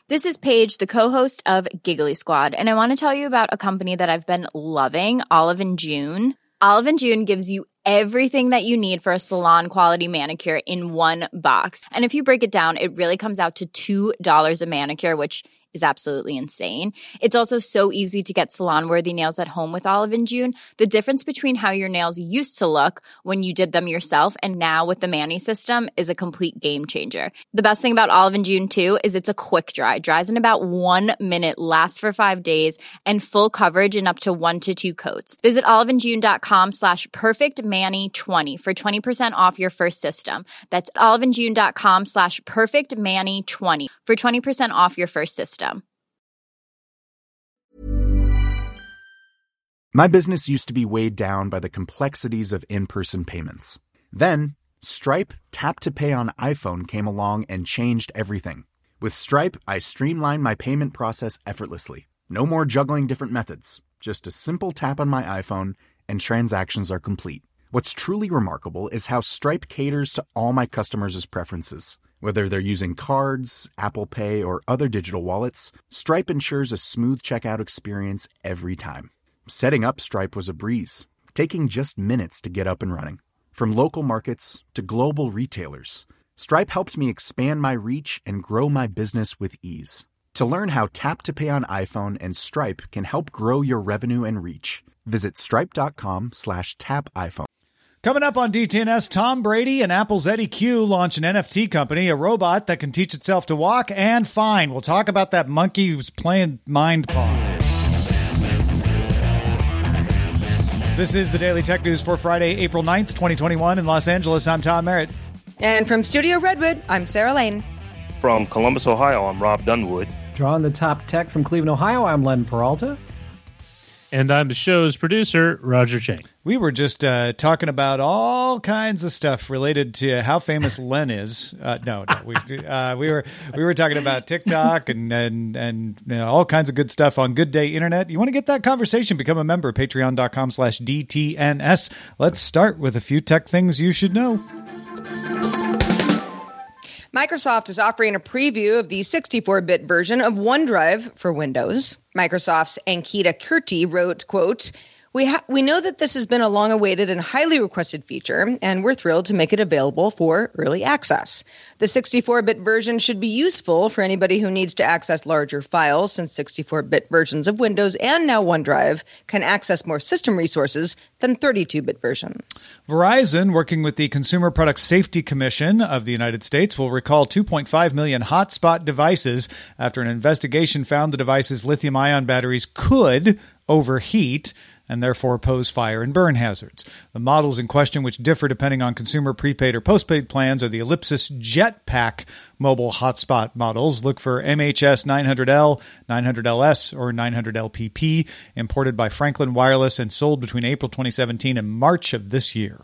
This is Paige, the co-host of Giggly Squad, and I want to tell you about a company that I've been loving, Olive & June. Olive & June gives you everything that you need for a salon-quality manicure in one box. And if you break it down, it really comes out to $2 a manicure, which is absolutely insane. It's also so easy to get salon-worthy nails at home with Olive & June. The difference between how your nails used to look when you did them yourself and now with the Mani system is a complete game changer. The best thing about Olive & June, too, is it's a quick dry. Dries in about 1 minute, lasts for 5 days, and full coverage in up to 1 to 2 coats. Visit oliveandjune.com/perfectmani20 for 20% off your first system. That's oliveandjune.com/perfectmani20 for 20% off your first system. My business used to be weighed down by the complexities of in-person payments. Then, Stripe Tap to Pay on iPhone came along and changed everything. With Stripe, I streamlined my payment process effortlessly. No more juggling different methods. Just a simple tap on my iPhone and transactions are complete. What's truly remarkable is how Stripe caters to all my customers' preferences. Whether they're using cards, Apple Pay, or other digital wallets, Stripe ensures a smooth checkout experience every time. Setting up Stripe was a breeze, taking just minutes to get up and running. From local markets to global retailers, Stripe helped me expand my reach and grow my business with ease. To learn how Tap to Pay on iPhone and Stripe can help grow your revenue and reach, visit stripe.com/tapiphone. Coming up on DTNS, Tom Brady and Apple's Eddie Q launch an NFT company, a robot that can teach itself to walk and fine. We'll talk about that monkey who's playing Mind Paw. This is the Daily Tech News for Friday, April 9th, 2021 in Los Angeles. I'm Tom Merritt. And from Studio Redwood, I'm Sarah Lane. From Columbus, Ohio, I'm Rob Dunwood. Drawing the top tech from Cleveland, Ohio, I'm Len Peralta. And I'm the show's producer, Roger Chang. We were just talking about all kinds of stuff related to how famous Len is. We were talking about TikTok and you know, all kinds of good stuff on Good Day Internet. You want to get that conversation? Become a member. Patreon.com/DTNS. Let's start with a few tech things you should know. Microsoft is offering a preview of the 64-bit version of OneDrive for Windows. Microsoft's Ankita Kirti wrote, quote, We know that this has been a long-awaited and highly requested feature, and we're thrilled to make it available for early access. The 64-bit version should be useful for anybody who needs to access larger files, since 64-bit versions of Windows and now OneDrive can access more system resources than 32-bit versions. Verizon, working with the Consumer Product Safety Commission of the United States, will recall 2.5 million hotspot devices after an investigation found the device's lithium-ion batteries could overheat and therefore pose fire and burn hazards. The models in question, which differ depending on consumer prepaid or postpaid plans, are the Ellipsis Jetpack mobile hotspot models. Look for MHS 900L, 900LS, or 900LPP, imported by Franklin Wireless and sold between April 2017 and March of this year.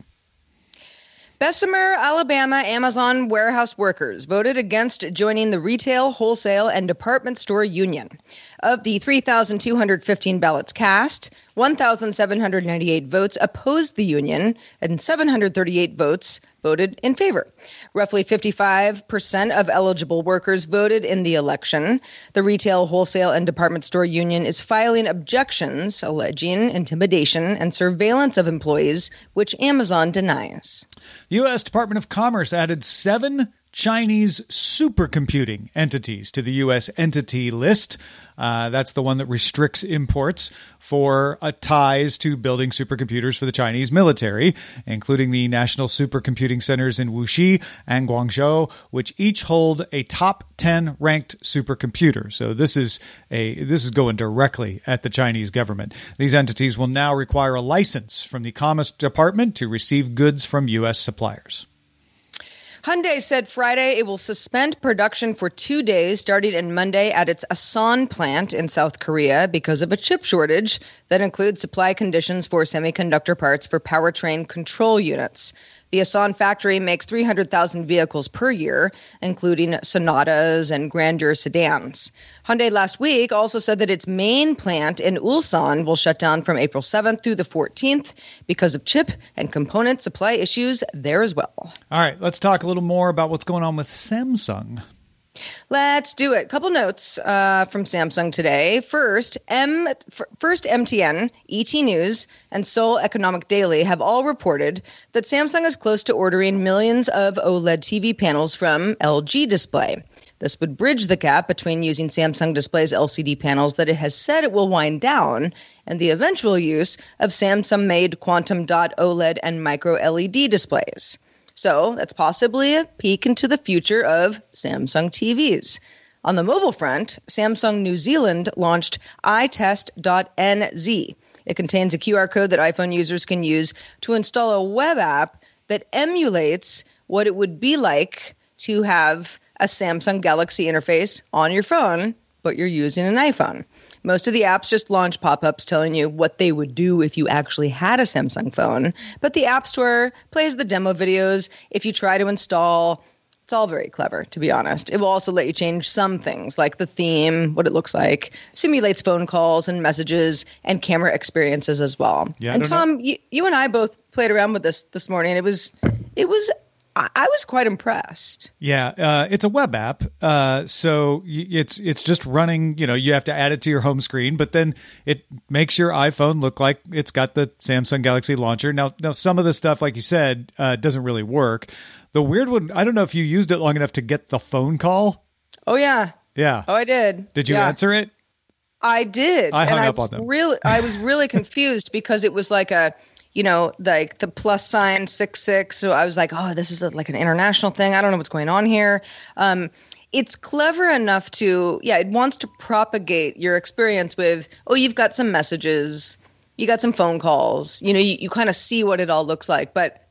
Bessemer, Alabama Amazon warehouse workers voted against joining the Retail, Wholesale, and Department Store Union. Of the 3,215 ballots cast, 1,798 votes opposed the union, and 738 votes voted in favor. Roughly 55% of eligible workers voted in the election. The Retail, Wholesale, and Department Store Union is filing objections alleging intimidation and surveillance of employees, which Amazon denies. The U.S. Department of Commerce added 7 Chinese supercomputing entities to the U.S. entity list. That's the one that restricts imports for ties to building supercomputers for the Chinese military, including the National Supercomputing Centers in Wuxi and Guangzhou, which each hold a top 10 ranked supercomputer. So this is going directly at the Chinese government. These entities will now require a license from the Commerce Department to receive goods from U.S. suppliers. Hyundai said Friday it will suspend production for 2 days starting on Monday at its Asan plant in South Korea because of a chip shortage that includes supply conditions for semiconductor parts for powertrain control units. The Asan factory makes 300,000 vehicles per year, including Sonatas and Grandeur sedans. Hyundai last week also said that its main plant in Ulsan will shut down from April 7th through the 14th because of chip and component supply issues there as well. All right, let's talk a little more about what's going on with Samsung. Let's do it. Couple notes from Samsung today. First, MTN, ET News, and Seoul Economic Daily have all reported that Samsung is close to ordering millions of OLED TV panels from LG Display. This would bridge the gap between using Samsung Display's LCD panels that it has said it will wind down and the eventual use of Samsung-made quantum dot OLED and micro LED displays. So that's possibly a peek into the future of Samsung TVs. On the mobile front, Samsung New Zealand launched iTest.nz. It contains a QR code that iPhone users can use to install a web app that emulates what it would be like to have a Samsung Galaxy interface on your phone, but you're using an iPhone. Most of the apps just launch pop-ups telling you what they would do if you actually had a Samsung phone. But the App Store plays the demo videos if you try to install. It's all very clever, to be honest. It will also let you change some things, like the theme, what it looks like, simulates phone calls and messages and camera experiences as well. Yeah, and Tom, you and I both played around with this morning. It was I was quite impressed. Yeah, it's a web app, so it's just running. You have to add it to your home screen, but then it makes your iPhone look like it's got the Samsung Galaxy launcher. Now some of the stuff, like you said, doesn't really work. The weird one, I don't know if you used it long enough to get the phone call. Oh yeah, yeah. Oh, I did. Did you answer it? I did. I hung up on them. I was really confused because it was like like the plus sign 66. So I was like, oh, this is like an international thing. I don't know what's going on here. It's clever enough it wants to propagate your experience with, you've got some messages, you got some phone calls, you kind of see what it all looks like. But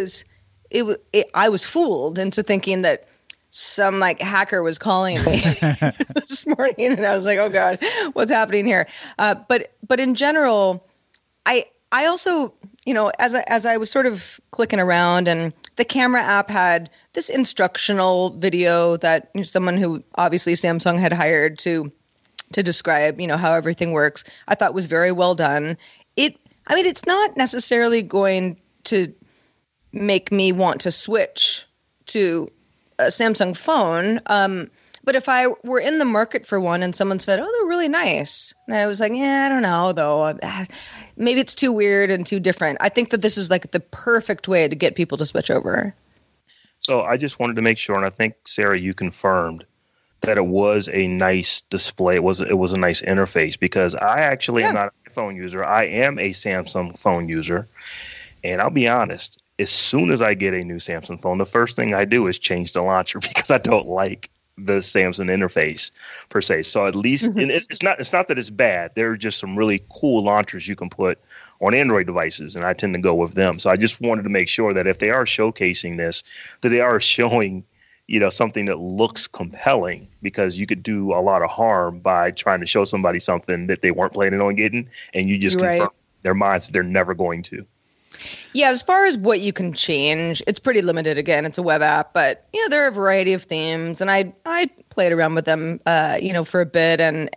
I was fooled into thinking that some like hacker was calling me this morning, and I was like, oh God, what's happening here? But in general, I also, as I was sort of clicking around, and the camera app had this instructional video that someone who obviously Samsung had hired to describe, how everything works, I thought was very well done. It's not necessarily going to make me want to switch to a Samsung phone. But if I were in the market for one and someone said, they're really nice, and I was like, I don't know, though. Maybe it's too weird and too different. I think that this is like the perfect way to get people to switch over. So I just wanted to make sure, and I think, Sarah, you confirmed that it was a nice display. It was a nice interface, because I actually am not a phone user. I am a Samsung phone user. And I'll be honest, as soon as I get a new Samsung phone, the first thing I do is change the launcher because I don't like the Samsung interface per se. So at least and it's not that it's bad. There are just some really cool launchers you can put on Android devices, and I tend to go with them. So I just wanted to make sure that if they are showcasing this, that they are showing something that looks compelling, because you could do a lot of harm by trying to show somebody something that they weren't planning on getting, and you just confirm their minds that they're never going to. Yeah, as far as what you can change, it's pretty limited. Again, it's a web app, but there are a variety of themes, and I played around with them, for a bit, and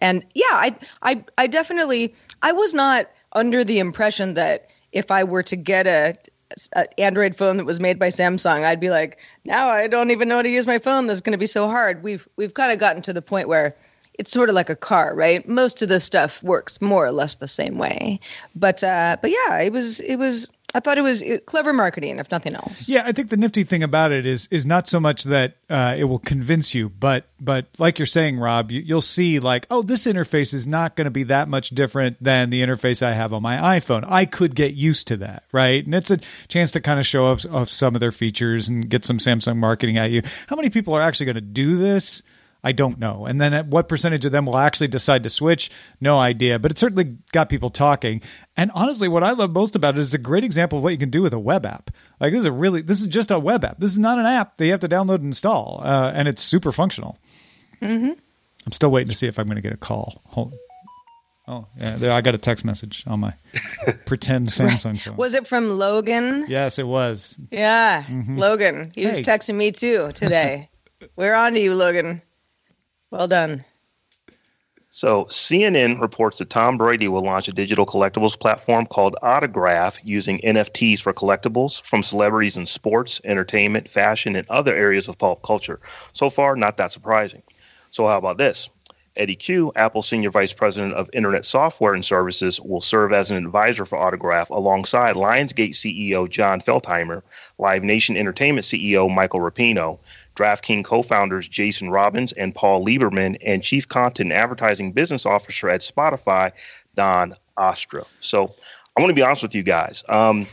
I definitely, I was not under the impression that if I were to get a Android phone that was made by Samsung, I'd be like, now I don't even know how to use my phone. This is going to be so hard. We've kind of gotten to the point where it's sort of like a car, right? Most of the stuff works more or less the same way. But yeah, it was. I thought it was clever marketing, if nothing else. Yeah, I think the nifty thing about it is not so much that it will convince you, but like you're saying, Rob, you'll see like, this interface is not going to be that much different than the interface I have on my iPhone. I could get used to that, right? And it's a chance to kind of show up some of their features and get some Samsung marketing at you. How many people are actually going to do this? I don't know. And then what percentage of them will actually decide to switch? No idea. But it certainly got people talking. And honestly, what I love most about it is a great example of what you can do with a web app. Like this is just a web app. This is not an app that you have to download and install. And it's super functional. Mm-hmm. I'm still waiting to see if I'm going to get a call. Oh, yeah. There, I got a text message on my pretend Samsung phone. Was it from Logan? Yes, it was. Yeah, Logan. He was texting me too today. We're on to you, Logan. Well done. So CNN reports that Tom Brady will launch a digital collectibles platform called Autograph using NFTs for collectibles from celebrities in sports, entertainment, fashion, and other areas of pop culture. So far, not that surprising. So how about this? Eddie Q, Apple's Senior Vice President of Internet Software and Services, will serve as an advisor for Autograph alongside Lionsgate CEO John Feldheimer, Live Nation Entertainment CEO Michael Rapino, DraftKings co-founders Jason Robbins and Paul Lieberman, and Chief Content and Advertising Business Officer at Spotify, Don Ostroff. So I want to be honest with you guys.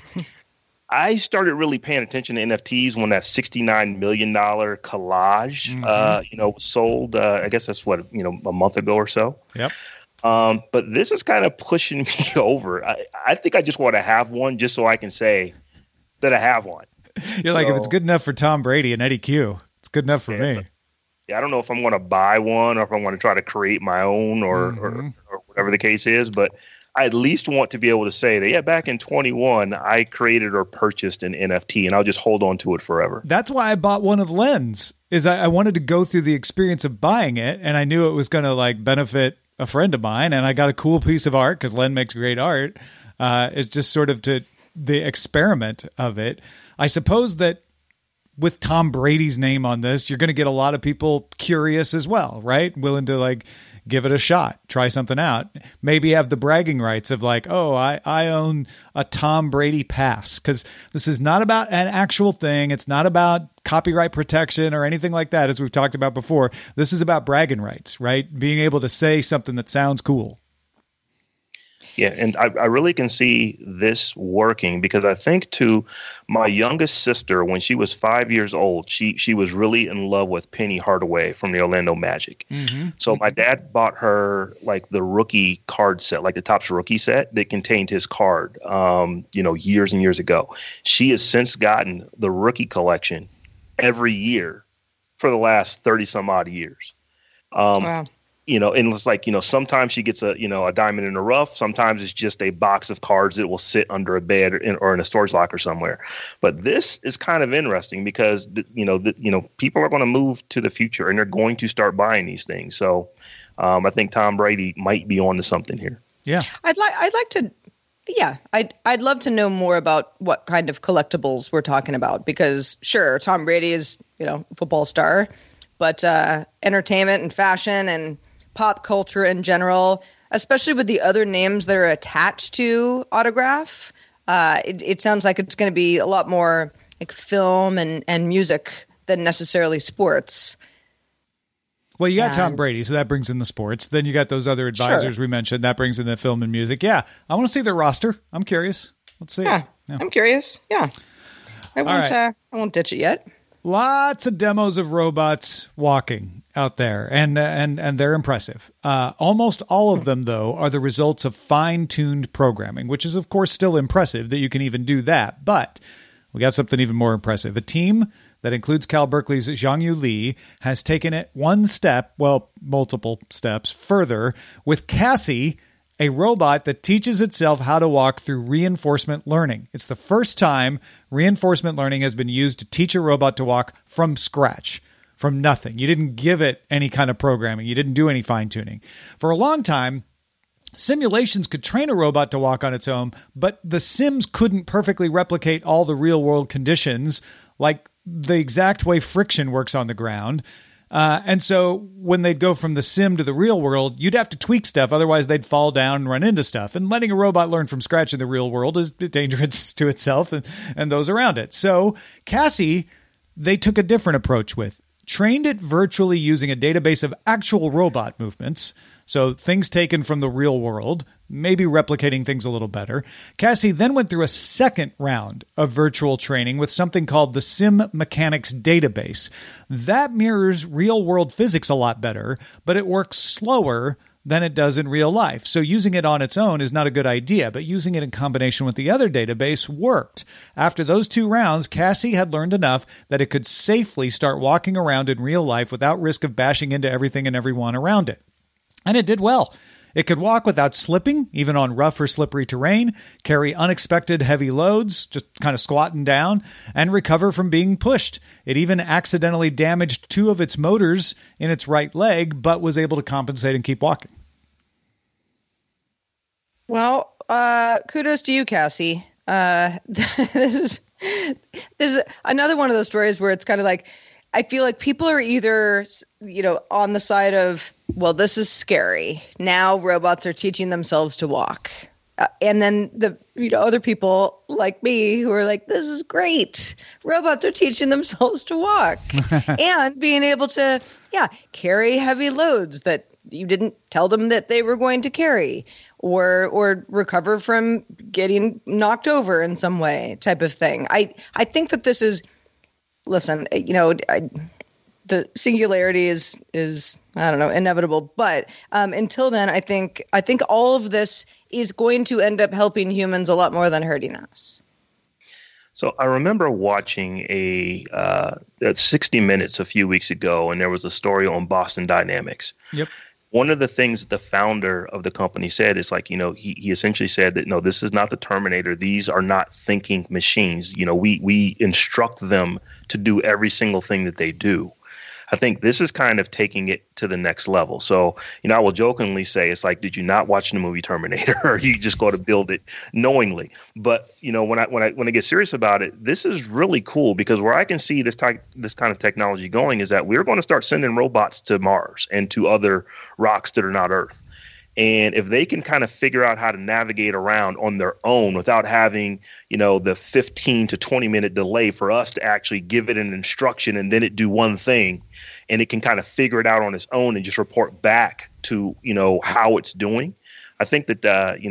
I started really paying attention to NFTs when that $69 million collage, was sold. I guess that's a month ago or so. Yep. But this is kind of pushing me over. I think I just want to have one just so I can say that I have one. You're like, if it's good enough for Tom Brady and Eddie Q, it's good enough for me. I don't know if I'm going to buy one or if I'm going to try to create my own or whatever the case is, but I at least want to be able to say that, back in 21, I created or purchased an NFT, and I'll just hold on to it forever. That's why I bought one of Len's, is I wanted to go through the experience of buying it, and I knew it was going to benefit a friend of mine, and I got a cool piece of art because Len makes great art. It's just sort of the experiment of it. I suppose that with Tom Brady's name on this, you're going to get a lot of people curious as well, right? Willing to give it a shot, try something out, maybe have the bragging rights of I own a Tom Brady pass, because this is not about an actual thing. It's not about copyright protection or anything like that, as we've talked about before. This is about bragging rights, right? Being able to say something that sounds cool. Yeah, and I really can see this working because I think to my youngest sister, when she was 5 years old, she was really in love with Penny Hardaway from the Orlando Magic. Mm-hmm. So my dad bought her the rookie card set, the Topps rookie set that contained his card, years and years ago. She has since gotten the rookie collection every year for the last 30 some odd years. Wow. And it's sometimes she gets a diamond in the rough. Sometimes it's just a box of cards that will sit under a bed or in a storage locker somewhere. But this is kind of interesting because, people are going to move to the future and they're going to start buying these things. So I think Tom Brady might be on to something here. Yeah. I'd love to know more about what kind of collectibles we're talking about, because sure, Tom Brady is, a football star, but entertainment and fashion and pop culture in general, especially with the other names that are attached to Autograph, it sounds like it's going to be a lot more like film and music than necessarily sports. Well, you got Tom Brady, so that brings in the sports. Then you got those other advisors we mentioned. That brings in the film and music. Yeah, I want to see their roster. I'm curious. Let's see. Yeah. I'm curious. Yeah. I won't ditch it yet. Lots of demos of robots walking out there, and they're impressive. Almost all of them, though, are the results of fine-tuned programming, which is, of course, still impressive that you can even do that. But we got something even more impressive. A team that includes Cal Berkeley's Zhangyu Li has taken it one step, multiple steps further, with Cassie, a robot that teaches itself how to walk through reinforcement learning. It's the first time reinforcement learning has been used to teach a robot to walk from scratch, from nothing. You didn't give it any kind of programming. You didn't do any fine-tuning. For a long time, simulations could train a robot to walk on its own, but the sims couldn't perfectly replicate all the real-world conditions, like the exact way friction works on the ground. And so when they'd go from the sim to the real world, you'd have to tweak stuff. Otherwise, they'd fall down and run into stuff. And letting a robot learn from scratch in the real world is dangerous to itself and those around it. So Cassie, they took a different approach with. Trained it virtually using a database of actual robot movements. So things taken from the real world, maybe replicating things a little better. Cassie then went through a second round of virtual training with something called the Sim Mechanics Database. That mirrors real-world physics a lot better, but it works slower than it does in real life. So using it on its own is not a good idea, but using it in combination with the other database worked. After those 2 rounds, Cassie had learned enough that it could safely start walking around in real life without risk of bashing into everything and everyone around it. And it did well. It could walk without slipping, even on rough or slippery terrain, carry unexpected heavy loads, just kind of squatting down, and recover from being pushed. It even accidentally damaged 2 of its motors in its right leg, but was able to compensate and keep walking. Well, kudos to you, Cassie. This is another one of those stories where it's kind of like, I feel like people are either, on the side of, well, this is scary. Now robots are teaching themselves to walk. And then the other people like me who are like, this is great. Robots are teaching themselves to walk and being able to, carry heavy loads that you didn't tell them that they were going to carry, or recover from getting knocked over in some way, type of thing. I think that this is, listen, the singularity is I don't know, inevitable. But until then, I think all of this is going to end up helping humans a lot more than hurting us. So I remember watching a 60 Minutes a few weeks ago, and there was a story on Boston Dynamics. Yep. One of the things that the founder of the company said is like, he essentially said that, no, this is not the Terminator. These are not thinking machines. We instruct them to do every single thing that they do. I think this is kind of taking it to the next level. So, I will jokingly say, it's like, did you not watch the movie Terminator, or you just go to build it knowingly? But, when I get serious about it, this is really cool, because where I can see this kind of technology going is that we're going to start sending robots to Mars and to other rocks that are not Earth. And if they can kind of figure out how to navigate around on their own without having, the 15 to 20 minute delay for us to actually give it an instruction and then it do one thing, and it can kind of figure it out on its own and just report back to, how it's doing. I think that,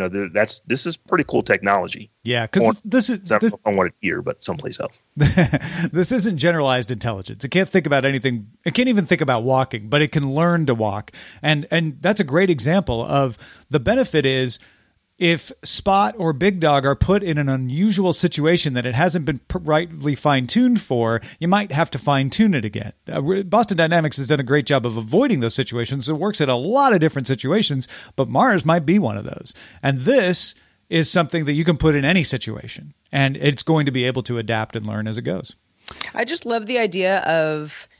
this is pretty cool technology. Yeah, because this I want it here, but someplace else. This isn't generalized intelligence. It can't think about anything. It can't even think about walking, but it can learn to walk. And that's a great example of the benefit is, if Spot or Big Dog are put in an unusual situation that it hasn't been rightly fine-tuned for, you might have to fine-tune it again. Boston Dynamics has done a great job of avoiding those situations. It works in a lot of different situations, but Mars might be one of those. And this is something that you can put in any situation, and it's going to be able to adapt and learn as it goes. I just love the idea of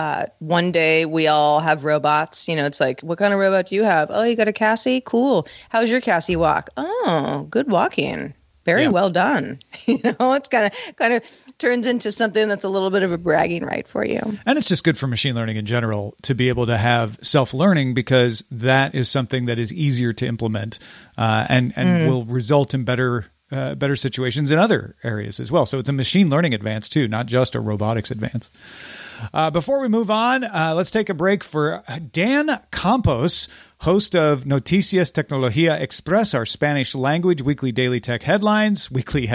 one day we all have robots. It's like, what kind of robot do you have? Oh, you got a Cassie? Cool. How's your Cassie walk? Oh, good walking. Very well done. It's kind of turns into something that's a little bit of a bragging right for you. And it's just good for machine learning in general to be able to have self-learning, because that is something that is easier to implement and will result in better situations in other areas as well. So it's a machine learning advance too, not just a robotics advance. Before we move on, let's take a break for Dan Campos, host of Noticias Tecnología Express, our Spanish language weekly daily tech headlines.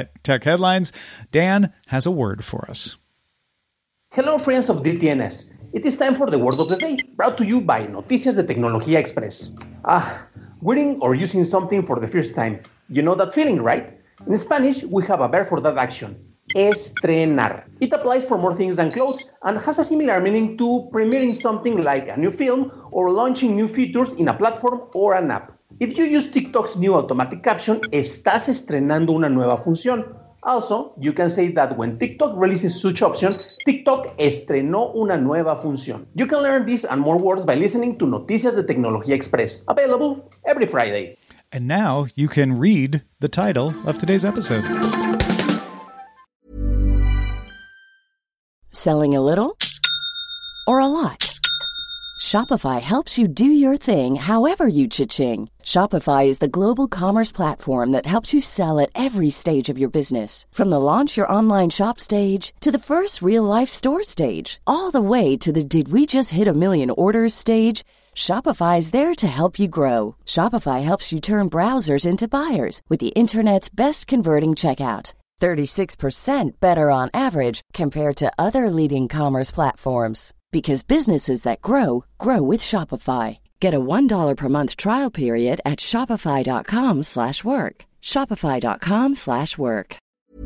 Dan has a word for us. Hello, friends of DTNS. It is time for the word of the day, brought to you by Noticias de Tecnología Express. Wearing or using something for the first time. You know that feeling, right? In Spanish, we have a verb for that action. Estrenar. It applies for more things than clothes and has a similar meaning to premiering something like a new film or launching new features in a platform or an app. If you use TikTok's new automatic caption, estás estrenando una nueva función. Also, you can say that when TikTok releases such option, TikTok estrenó una nueva función. You can learn this and more words by listening to Noticias de Tecnología Express, available every Friday. And now you can read the title of today's episode. Selling a little or a lot? Shopify helps you do your thing however you cha-ching. Shopify is the global commerce platform that helps you sell at every stage of your business. From the launch your online shop stage to the first real-life store stage, all the way to the did we just hit a million orders stage. Shopify is there to help you grow. Shopify helps you turn browsers into buyers with the internet's best converting checkout. 36% better on average compared to other leading commerce platforms. Because businesses that grow, grow with Shopify. Get a $1 per month trial period at shopify.com/work. Shopify.com/work.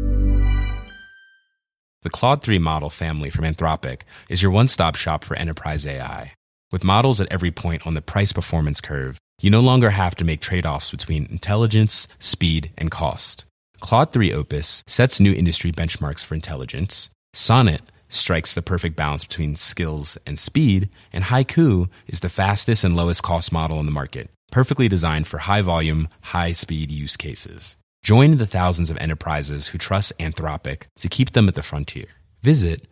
The Claude 3 model family from Anthropic is your one-stop shop for enterprise AI. With models at every point on the price-performance curve, you no longer have to make trade-offs between intelligence, speed, and cost. Claude 3 Opus sets new industry benchmarks for intelligence. Sonnet strikes the perfect balance between skills and speed. And Haiku is the fastest and lowest cost model in the market. perfectly designed for high-volume, high-speed use cases. Join the thousands of enterprises who trust Anthropic to keep them at the frontier. Visit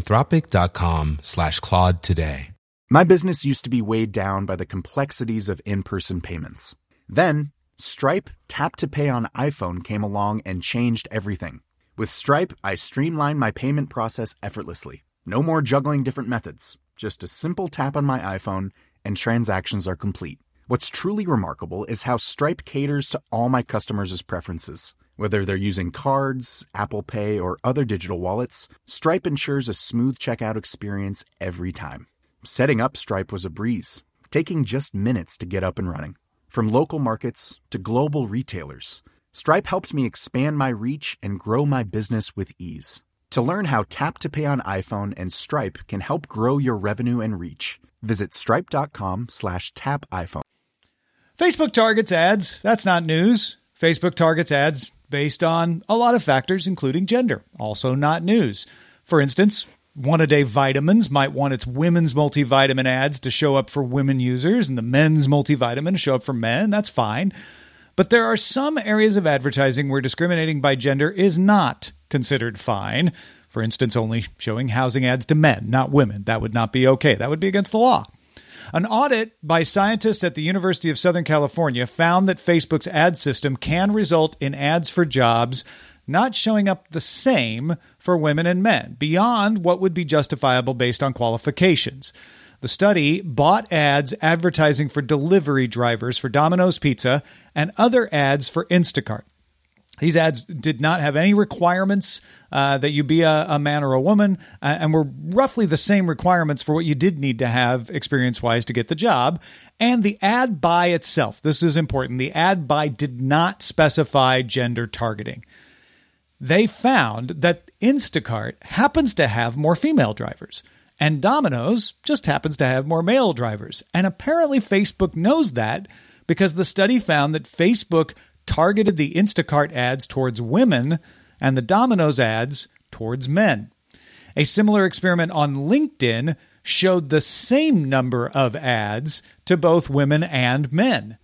anthropic.com/Claude today. My business used to be weighed down by the complexities of in-person payments. Then, Stripe Tap to Pay on iPhone came along and changed everything. With Stripe, I streamlined my payment process effortlessly. No more juggling different methods. Just a simple tap on my iPhone and transactions are complete. What's truly remarkable is how Stripe caters to all my customers' preferences. Whether they're using cards, Apple Pay, or other digital wallets, Stripe ensures a smooth checkout experience every time. Setting up Stripe was a breeze, taking just minutes to get up and running. From local markets to global retailers, Stripe helped me expand my reach and grow my business with ease. To learn how Tap to Pay on iPhone and Stripe can help grow your revenue and reach, visit stripe.com/tapiphone. Facebook targets ads. That's not news. Facebook targets ads based on a lot of factors, including gender. Also not news. For instance, One-A-Day Vitamins might want its women's multivitamin ads to show up for women users and the men's multivitamin to show up for men. That's fine. But there are some areas of advertising where discriminating by gender is not considered fine. For instance, only showing housing ads to men, not women. That would not be okay. That would be against the law. An audit by scientists at the University of Southern California found that Facebook's ad system can result in ads for jobs not showing up the same for women and men, beyond what would be justifiable based on qualifications. The study bought ads advertising for delivery drivers for Domino's Pizza and other ads for Instacart. These ads did not have any requirements that you be a man or a woman, and were roughly the same requirements for what you did need to have experience-wise to get the job. And the ad buy itself, this is important, the ad buy did not specify gender targeting. They found that Instacart happens to have more female drivers, and Domino's just happens to have more male drivers. And apparently Facebook knows that because the study found that Facebook targeted the Instacart ads towards women and the Domino's ads towards men. A similar experiment on LinkedIn showed the same number of ads to both women and men.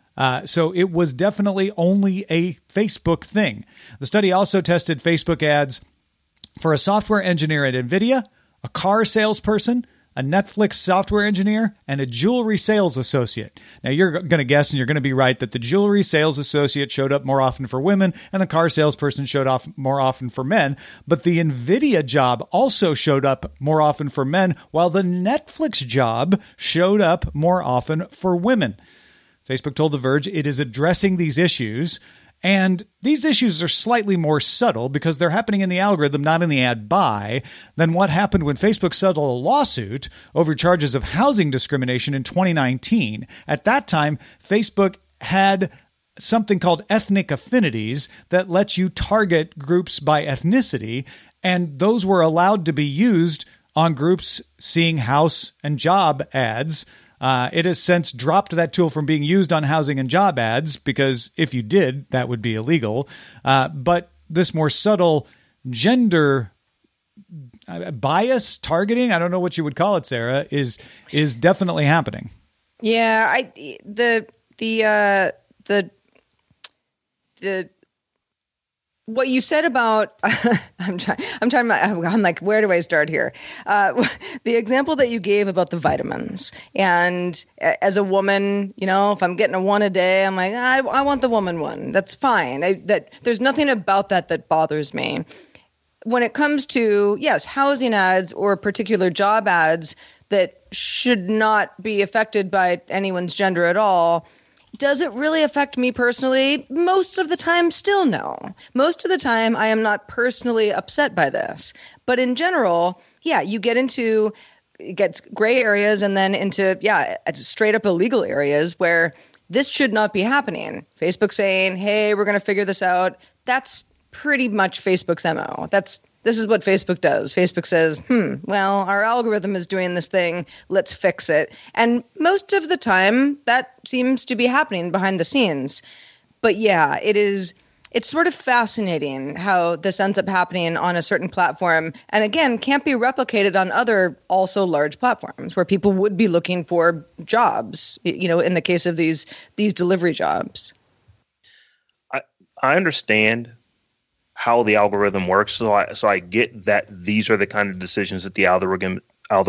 So it was definitely only a Facebook thing. The study also tested Facebook ads for a software engineer at NVIDIA, a car salesperson, a Netflix software engineer, and a jewelry sales associate. Now, you're going to guess, and you're going to be right, that the jewelry sales associate showed up more often for women, and the car salesperson showed up more often for men. But the NVIDIA job also showed up more often for men, while the Netflix job showed up more often for women. Facebook told The Verge it is addressing these issues, and these issues are slightly more subtle because they're happening in the algorithm, not in the ad buy, than what happened when Facebook settled a lawsuit over charges of housing discrimination in 2019. At that time, Facebook had something called ethnic affinities that lets you target groups by ethnicity, and those were allowed to be used on groups seeing house and job ads. It has since dropped that tool from being used on housing and job ads because if you did, that would be illegal. But this more subtle gender bias targeting, I don't know what you would call it, Sarah, is definitely happening. Yeah, what you said about I'm like, where do I start here? The example that you gave about the vitamins, and as a woman, you know, if I'm getting a one a day, I'm like, I want the woman one. That's fine. There's nothing about that bothers me. When it comes to, yes, housing ads or particular job ads that should not be affected by anyone's gender at all, does it really affect me personally? Most of the time, still no. Most of the time, I am not personally upset by this. But in general, yeah, you get gray areas and then into, straight up illegal areas where this should not be happening. Facebook saying, hey, we're going to figure this out. That's pretty much Facebook's MO. This is what Facebook does. Facebook says, well, our algorithm is doing this thing. Let's fix it. And most of the time, that seems to be happening behind the scenes. But yeah, it is It's sort of fascinating how this ends up happening on a certain platform. And again, can't be replicated on other also large platforms where people would be looking for jobs, in the case of these delivery jobs. I understand how the algorithm works. So I get that these are the kind of decisions that the algorithm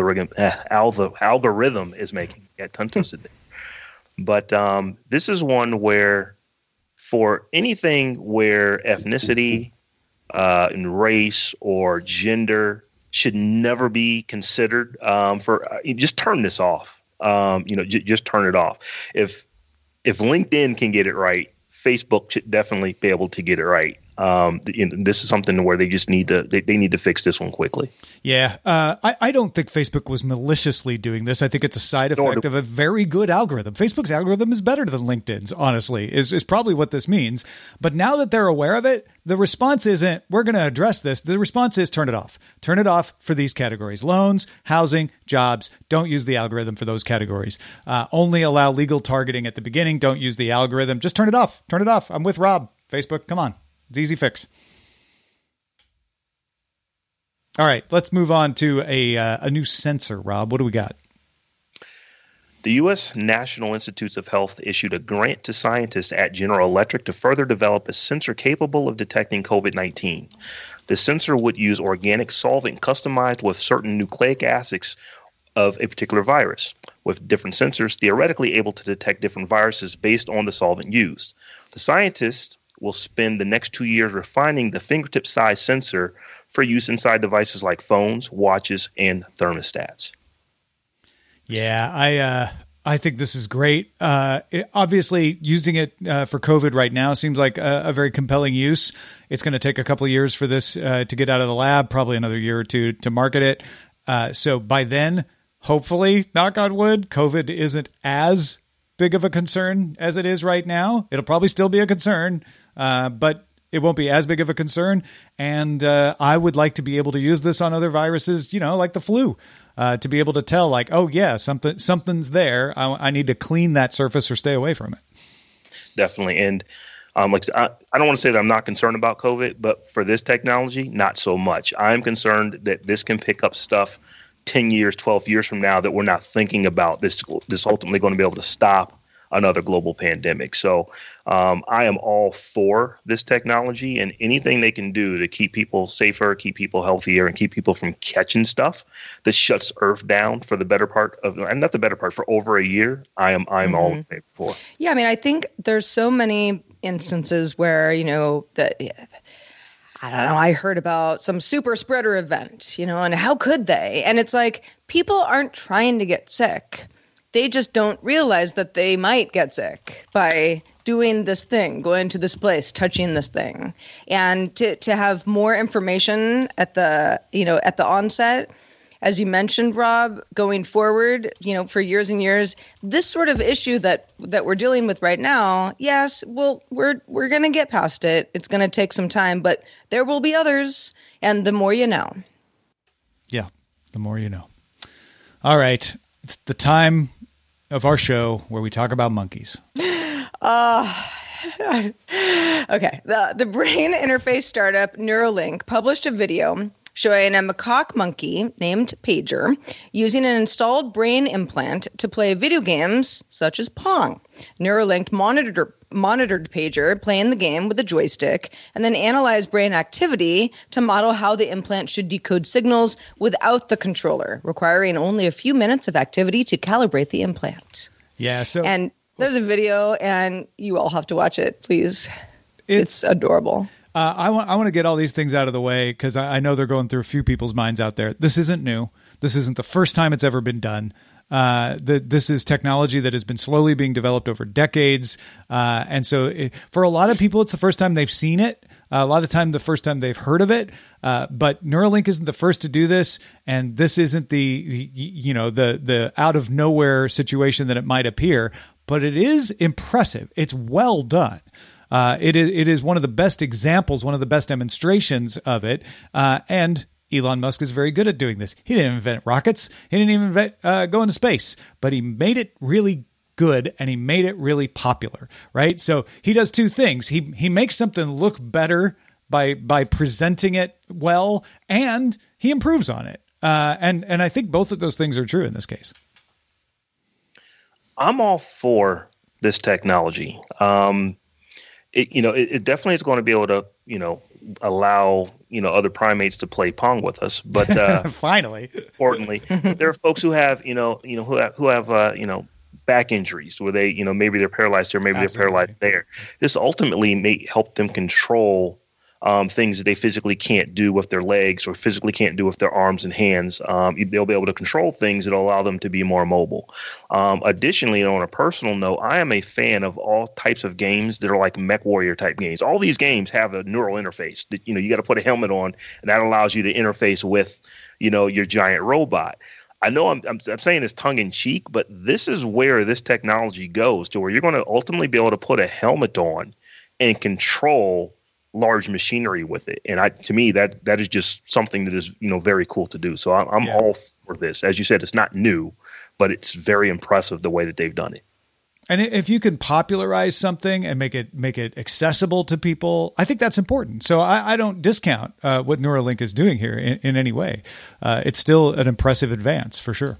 is making. Got tongue twisted there. But this is one where, for anything where ethnicity and race or gender should never be considered, just turn this off. Just turn it off. If LinkedIn can get it right, Facebook should definitely be able to get it right. This is something where they just need to fix this one quickly. Yeah. I don't think Facebook was maliciously doing this. I think it's a side effect of a very good algorithm. Facebook's algorithm is better than LinkedIn's, honestly, is probably what this means. But now that they're aware of it, the response isn't, we're going to address this. The response is turn it off. Turn it off for these categories: loans, housing, jobs. Don't use the algorithm for those categories. Only allow legal targeting at the beginning. Don't use the algorithm. Just turn it off. Turn it off. I'm with Rob. Facebook, come on. It's easy fix. All right, let's move on to a new sensor. Rob, what do we got? The U.S. National Institutes of Health issued a grant to scientists at General Electric to further develop a sensor capable of detecting COVID-19. The sensor would use organic solvent customized with certain nucleic acids of a particular virus, with different sensors theoretically able to detect different viruses based on the solvent used. The scientists will spend the next 2 years refining the fingertip-sized sensor for use inside devices like phones, watches, and thermostats. Yeah, I think this is great. Obviously, using it for COVID right now seems like a very compelling use. It's going to take a couple of years for this to get out of the lab, probably another year or two to market it. So by then, hopefully, knock on wood, COVID isn't as big of a concern as it is right now. It'll probably still be a concern, but it won't be as big of a concern. And I would like to be able to use this on other viruses, like the flu, to be able to tell, like, oh yeah, something's there. I need to clean that surface or stay away from it. Definitely. And I don't want to say that I'm not concerned about COVID, but for this technology, not so much. I'm concerned that this can pick up stuff 10 years, 12 years from now that we're not thinking about. This ultimately going to be able to stop another global pandemic. So I am all for this technology, and anything they can do to keep people safer, keep people healthier, and keep people from catching stuff that shuts Earth down for the better part of, and not the better part, for over a year, I'm all in favor for. Yeah, I mean, I think there's so many instances where, that I don't know, I heard about some super spreader event, and how could they? And it's like, people aren't trying to get sick. They just don't realize that they might get sick by doing this thing, going to this place, touching this thing. And to have more information at the onset, as you mentioned, Rob, going forward, for years and years, this sort of issue that we're dealing with right now, yes, well, we're going to get past it. It's going to take some time, but there will be others. And the more you know. Yeah, the more you know. All right. It's the time of our show where we talk about monkeys. Okay. The brain interface startup Neuralink published a video showing a macaque monkey named Pager using an installed brain implant to play video games such as Pong. Neuralink monitored Pager playing the game with a joystick and then analyzed brain activity to model how the implant should decode signals without the controller, requiring only a few minutes of activity to calibrate the implant. Yeah. And there's a video, and you all have to watch it, please. It's adorable. I want to get all these things out of the way because I know they're going through a few people's minds out there. This isn't new. This isn't the first time it's ever been done. This is technology that has been slowly being developed over decades. And so for a lot of people, it's the first time they've seen it. A lot of time, the first time they've heard of it. But Neuralink isn't the first to do this. And this isn't the out of nowhere situation that it might appear, but it is impressive. It's well done. It is one of the best examples, one of the best demonstrations of it. And Elon Musk is very good at doing this. He didn't invent rockets. He didn't even invent going to space, but he made it really good and he made it really popular, right? So he does two things. He makes something look better by presenting it well, and he improves on it. And I think both of those things are true in this case. I'm all for this technology. It definitely is going to be able to, allow, other primates to play Pong with us. But finally, importantly, there are folks who have, who have back injuries where they, maybe they're paralyzed here, maybe they're paralyzed there. This ultimately may help them control things that they physically can't do with their legs or physically can't do with their arms and hands. They'll be able to control things that allow them to be more mobile. Additionally, on a personal note, I am a fan of all types of games that are like MechWarrior type games. All these games have a neural interface that, you got to put a helmet on, and that allows you to interface with, your giant robot. I know I'm saying this tongue in cheek, but this is where this technology goes to where you're going to ultimately be able to put a helmet on and control large machinery with it. And to me, that is just something that is, very cool to do. So I'm all for this. As you said, it's not new, but it's very impressive the way that they've done it. And if you can popularize something and make it accessible to people, I think that's important. So I don't discount what Neuralink is doing here in any way. It's still an impressive advance for sure.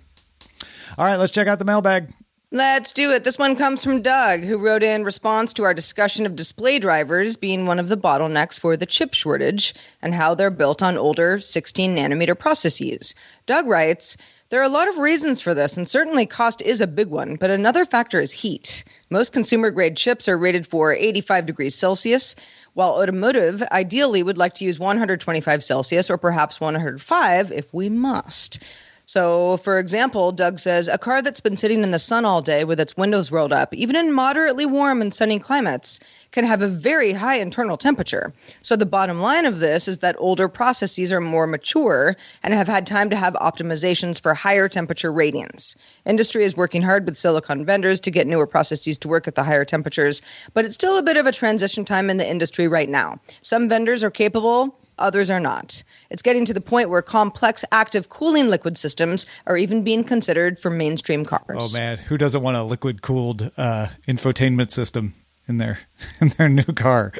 All right, let's check out the mailbag. Let's do it. This one comes from Doug, who wrote in response to our discussion of display drivers being one of the bottlenecks for the chip shortage and how they're built on older 16-nanometer processes. Doug writes, there are a lot of reasons for this, and certainly cost is a big one, but another factor is heat. Most consumer-grade chips are rated for 85 degrees Celsius, while automotive ideally would like to use 125 Celsius or perhaps 105 if we must. So, for example, Doug says, a car that's been sitting in the sun all day with its windows rolled up, even in moderately warm and sunny climates, can have a very high internal temperature. So the bottom line of this is that older processes are more mature and have had time to have optimizations for higher temperature ratings. Industry is working hard with silicon vendors to get newer processes to work at the higher temperatures, but it's still a bit of a transition time in the industry right now. Some vendors are capable, others are not. It's getting to the point where complex active cooling liquid systems are even being considered for mainstream cars. Oh man, who doesn't want a liquid cooled infotainment system in their new car?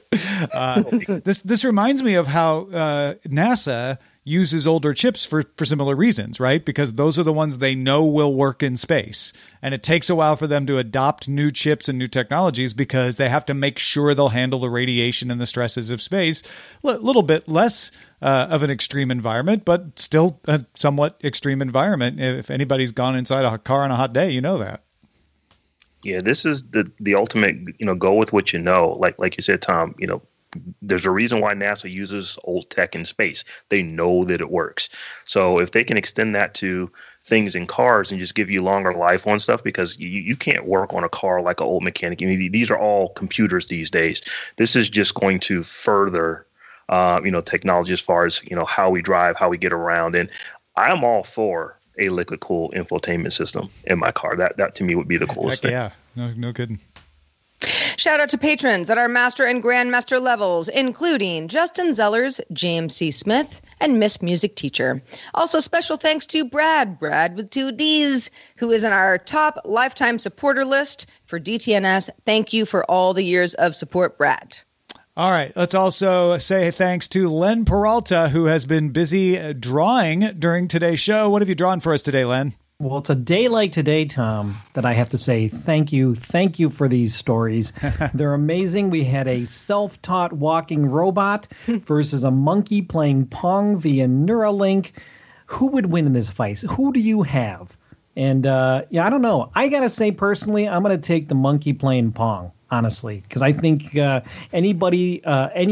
This reminds me of how NASA uses older chips for similar reasons, right? Because those are the ones they know will work in space. And it takes a while for them to adopt new chips and new technologies because they have to make sure they'll handle the radiation and the stresses of space. A little bit less of an extreme environment, but still a somewhat extreme environment. If anybody's gone inside a car on a hot day, you know that. Yeah, this is the ultimate, go with what you know. Like you said, Tom, there's a reason why NASA uses old tech in space. They know that it works. So if they can extend that to things in cars and just give you longer life on stuff, because you can't work on a car like an old mechanic. These are all computers these days. This is just going to further, technology as far as, how we drive, how we get around. And I'm all for a liquid cooled infotainment system in my car. That to me would be the coolest thing. Yeah, no kidding. Shout out to patrons at our Master and Grandmaster levels, including Justin Zellers, James C. Smith, and Miss Music Teacher. Also, special thanks to Brad with 2 Ds, who is in our top lifetime supporter list for DTNS. Thank you for all the years of support, Brad. All right. Let's also say thanks to Len Peralta, who has been busy drawing during today's show. What have you drawn for us today, Len? Well, it's a day like today, Tom, that I have to say thank you. Thank you for these stories. They're amazing. We had a self-taught walking robot versus a monkey playing Pong via Neuralink. Who would win in this fight? Who do you have? And, I don't know. I got to say, personally, I'm going to take the monkey playing Pong, honestly, because I think any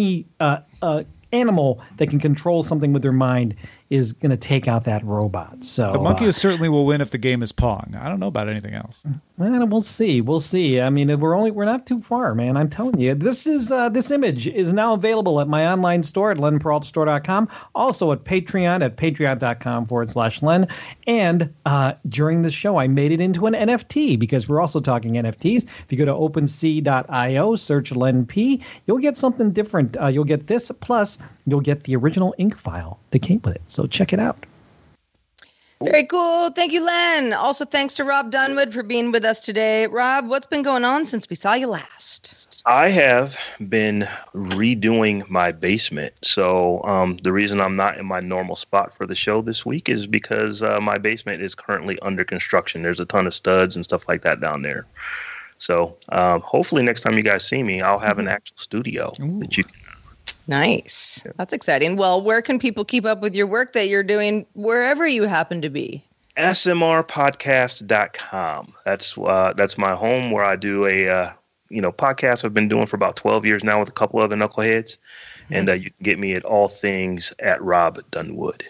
animal that can control something with their mind is going to take out that robot. So the monkey certainly will win if the game is Pong. I don't know about anything else. Well, we'll see. We'll see. I mean, we're not too far, man. I'm telling you, this image is now available at my online store at lenperaltastore.com. Also at Patreon at patreon.com/Len. And during the show, I made it into an NFT because we're also talking NFTs. If you go to OpenSea.io, search Len P, you'll get something different. You'll get this, plus you'll get the original ink file that came with it. So check it out. Very cool. Thank you, Len. Also, thanks to Rob Dunwood for being with us today. Rob, what's been going on since we saw you last? I have been redoing my basement. So the reason I'm not in my normal spot for the show this week is because my basement is currently under construction. There's a ton of studs and stuff like that down there. So hopefully next time you guys see me, I'll have an actual studio that you can. Nice. That's exciting. Well, where can people keep up with your work that you're doing wherever you happen to be? smrpodcast.com. That's my home where I do a podcast I've been doing for about 12 years now with a couple other knuckleheads. And you can get me at all things at Rob Dunwood.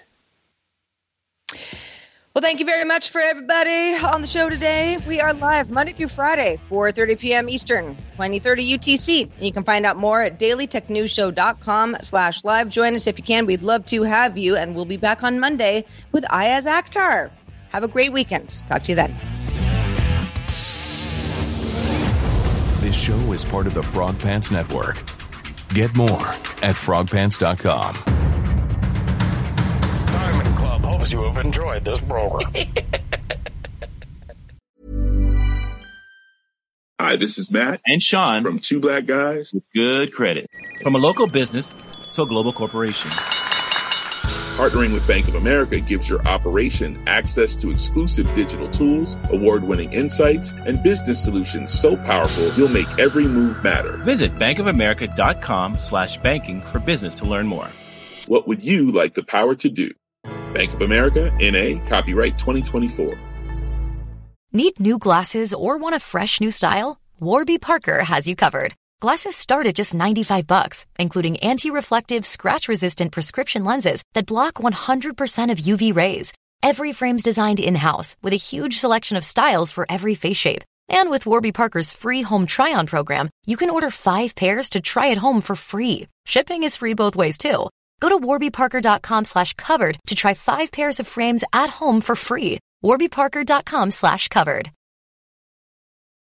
Well, thank you very much for everybody on the show today. We are live Monday through Friday, 4:30 p.m. Eastern, 2030 UTC. And you can find out more at dailytechnewsshow.com/live. Join us if you can. We'd love to have you. And we'll be back on Monday with Ayaz Akhtar. Have a great weekend. Talk to you then. This show is part of the Frog Pants Network. Get more at frogpants.com. Diamond Club hopes you have enjoyed this program. Hi, this is Matt and Sean from Two Black Guys with Good Credit. From a local business to a global corporation. Partnering with Bank of America gives your operation access to exclusive digital tools, award-winning insights, and business solutions so powerful you'll make every move matter. Visit bankofamerica.com/banking for business to learn more. What would you like the power to do? Bank of America, N.A., copyright 2024. Need new glasses or want a fresh new style? Warby Parker has you covered. Glasses start at just $95, including anti-reflective, scratch-resistant prescription lenses that block 100% of UV rays. Every frame's designed in-house with a huge selection of styles for every face shape. And with Warby Parker's free home try-on program, you can order 5 pairs to try at home for free. Shipping is free both ways, too. Go to warbyparker.com/covered to try 5 pairs of frames at home for free. warbyparker.com/covered.